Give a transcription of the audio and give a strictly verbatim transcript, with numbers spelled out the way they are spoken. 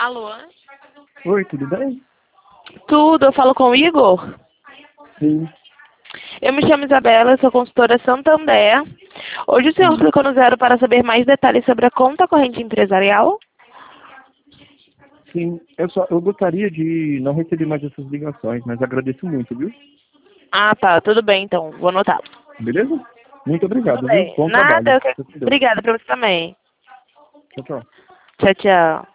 Alô? Oi, tudo bem? Tudo, eu falo com o Igor? Sim. Eu me chamo Isabela, sou consultora Santander. Hoje o senhor Sim. clicou no zero para saber mais detalhes sobre a conta corrente empresarial? Sim, eu só eu gostaria de não receber mais essas ligações, mas agradeço muito, viu? Ah, tá, tudo bem então, vou anotar. Beleza? Muito Tudo obrigado, viu? bem. Bom Nada, trabalho. eu que... Fica com Deus. Obrigada pra você também. Tchau, tchau. Tchau, tchau.